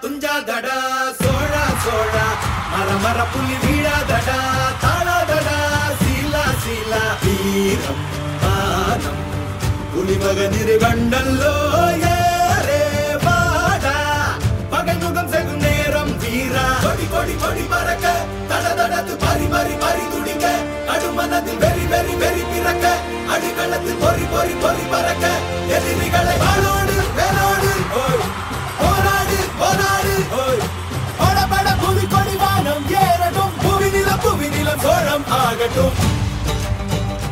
துஞ்சாதடா சோழா சோழா மர மர புலி வீழாதடா தாழாதடா சீலா சீலா வீரம் மானம் புலிமகனிரு கண்டல்லோ ஏரே வாடா பகை முகம் செகும் நேரம் வீரா கொடி கொடி கொடி பறக்க தட தடத்து பறி பறி பறி துடிக்க அடுமனதில் வெறி வெறி வெறி பிறக்க அடிகளத்தில் பொறி பொறி பொறி பறக்க